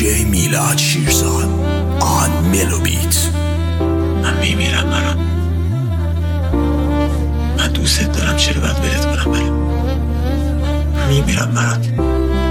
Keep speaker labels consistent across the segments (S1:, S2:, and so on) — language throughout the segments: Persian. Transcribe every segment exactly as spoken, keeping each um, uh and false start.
S1: دی میلاد شیرزاد آن ملو بیت.
S2: من میمیرم مرا، من دوست دارم، چرا باید ولت کنم؟ بله میمیرم مرا.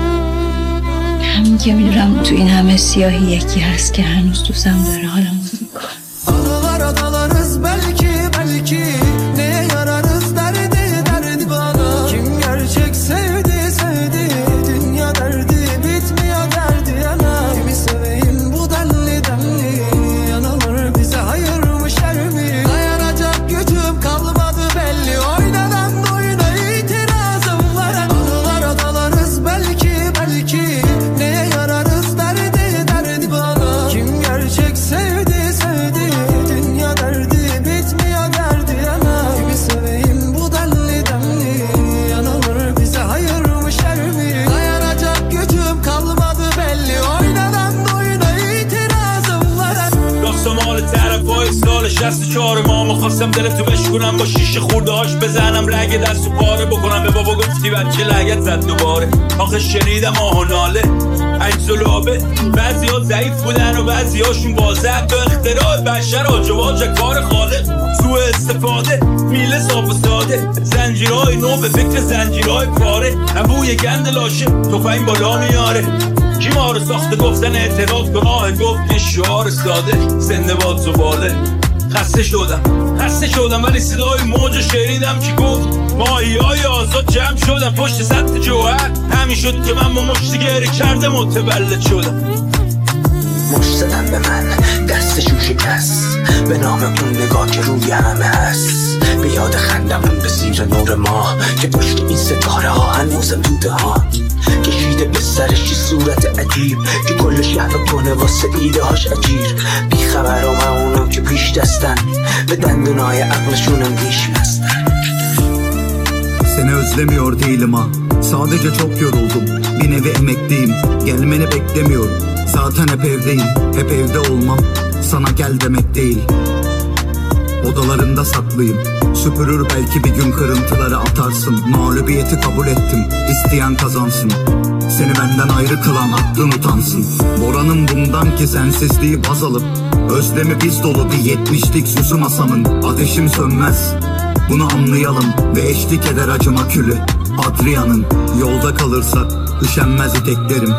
S3: همین که میدونم تو این همه سیاهی یکی هست که هنوز دوستم داره حالمو میکنه.
S4: Adalar adalarız belki belki, neye yararız derdi derdi bana. Kim gerçek sevdi sevdi, dünya derdi bitmiyor derdi yana. Kimi seveyim bu denli denli, yanalar bize hayır mı şer mi? Dayanacak gücüm kalmadı belli, oynanan oyuna itirazım var. Adalar adalarız belki belki, neye yararız derdi derdi bana. Kim gerçek sevdi sevdi, dünya derdi bitmiyor derdi yana. Kimi seveyim bu denli denli, yanalar bize hayır mı şer mi? Dayanacak gücüm kalmadı belli, oynanan oyuna itirazım var.
S5: راستم مال طرف های سال شست چهار ما میخواستم دل تو بشکنم، با شیشه خورده هاش بزنم رگ دست و پاره بکنم. به بابا گفتی بچه لگت زد دوباره، آخه شنیدم آه و ناله عجز و لابه. بعضی ها ضعیف بودن و بعضی هاشون واضح به اختراع بشر آجواج کار خالق. سوء استفاده میله صاف و ساده، زنجیرهای نو به فکر زنجیرهای پاره. بوی گند لاشه تفنگ بالا میاره، کی ما رو ساخته گفتن اعتراض کن آه گفت این شعار ساده. زنده باد زباله. خسته شدم خسته شدم ولی صدای موج شنیدم که گفت ماهی های آزاد جمع شدم پشت سطح جوهر. همین شد که من با مشتی گری کرده متولد شدم.
S6: مشت زدن به من دستشون شکست، به نام اون نگاه که روی همه هست. به یاد خندمون به زیر نور ماه که پشت این ستاره ها هنوزم دوده ها. کشیده به سرش صورت عجیب که کل شهر کنه واسه ایده هاش اجیر. بیخبر و اونم که پیش دستن، به dendunay aklışunum değişmezler.
S7: Seni özlemiyor değilim ha, sadece çok yoruldum. Bir nevi emekliyim, gelmeni beklemiyorum. Zaten hep evdeyim, hep evde olmam sana gel demek değil. Odalarında saklıyım, süpürür belki bir gün kırıntıları atarsın. Mağlubiyeti kabul ettim, isteyen kazansın. Seni benden ayrı kılan aklın utansın. Bora'nın bundan ki sensizliği baz alıp, özlemi biz dolu bir yetmişlik süsü masamın. Ateşim sönmez, bunu anlayalım ve eşlik eder acıma külü Adria'nın. Yolda kalırsak üşenmez iteklerim.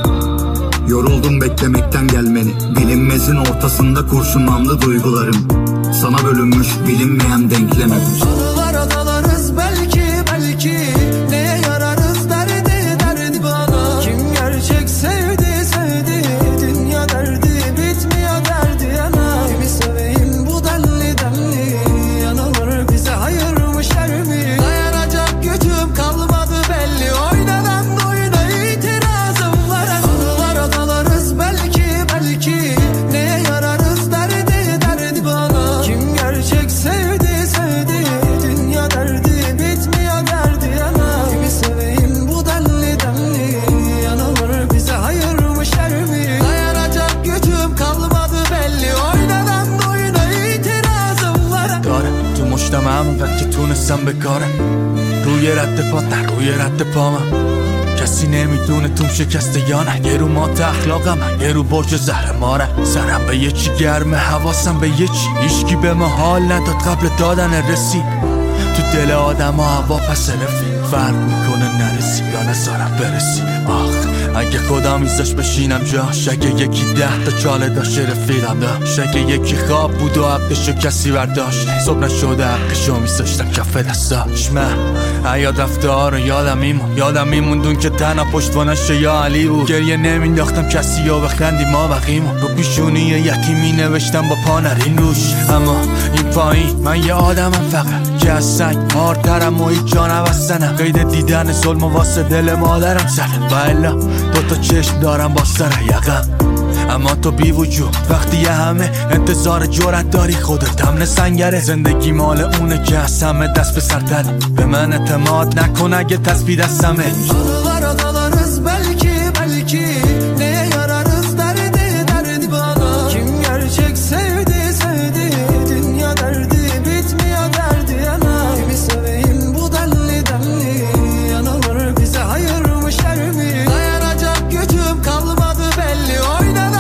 S7: Yoruldum beklemekten gelmeni, bilinmezin ortasında kurşunlandı duygularım. Sana bölünmüş bilinmeyen denklemim.
S4: Adalar adalarız belki belki, neye yararız derdi derdi bana. Kim gerçek sevdi sevdi, dünya derdi bitmiyor derdi yana. Kimi seveyim bu denli denli, yanalar bize hayır mı şer mi? Dayanacak gücüm kalmadı belli, oynanan oyuna itirazım var. Adalar adalarız belki belki, neye yararız derdi derdi bana. Kim gerçek sevdi sevdi, dünya derdi bitmiyor derdi yana. Kimi seveyim bu denli denli, yanalar bize hayır mı şer mi? Dayanacak gücüm kalmadı belli, oynanan oyuna itirazım var.
S8: داره تو مشتم همونقدر که تونستم بکارم، روی رد پا در روی رد پا من. کسی نمیدونه توم شکسته یا نه، یه رو مات اخلاقم یه رو برج زهر ماره. سرم به یه چی گرمه حواسم به یه چی، هیچکی به ما حال نداد قبل دادن رسی. تو دل آدم ها هوا پس رفی، فرق میکنه نرسی یا نزارم برسی. آخ اگه خدا میذاش بشینم جاش، اگه یکی ده تا چاله داشت رفیقم داشت، اگه یکی خواب بود و حقشو کسی برداشت، صبح نشده حقشو میذاشتم کف دستاش. من حیات رفته ها رو یادم میمون، یادم میموندون که تنها پشتوانش یا علی بود. گریه نمینداختم کسی یا بخندی ما بقیمون، رو پیشونی یکی می نوشتم با پا نرین روش. اما این پایین من یه آدمم فقط که از سنگ هارترم و هیچ جا نبستنم. قید دیدن ظلم و واسه دل مادرم زدم و الا دوتا چشم دارم با سر یقم. اما تو بی وجود وقتی یه همه انتظار جرأت داری، خودت هم سنگره. زندگی مال اونه که از همه دست به سرتره، به من اعتماد نکن اگه تسبیح دستمه.
S4: Adalar adalarız belki belki, neye yararız derdi derdi bana. Kim gerçek sevdi sevdi, dünya derdi bitmiyor derdi yana. Kimi seveyim bu denli denli, yanalar bize hayır mı şer mi? Dayanacak gücüm kalmadı belli, oynanan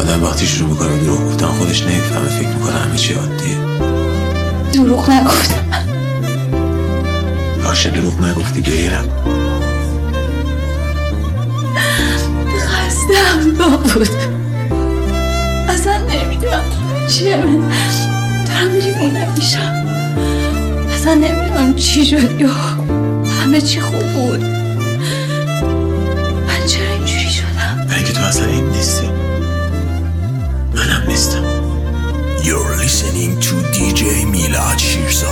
S2: آدم وقتی شروع میکنه دروغ گفتن خودش نمیفهمه، فکر میکنه همه چی عادیه.
S3: دروغ نگفتم.
S2: باشه دروغ نگفتی، گریه نکن.
S3: خستم نبود، اصلا نمیدونم چیه، من دارم دیوونه میشم، اصلا نمیدونم چی شد یا همه چی خوب بود. من چرا اینجوری شدم؟
S2: برای که تو اصلا این نیستی، منم نیستم.
S1: You're listening to دی جی Milad Shirzad.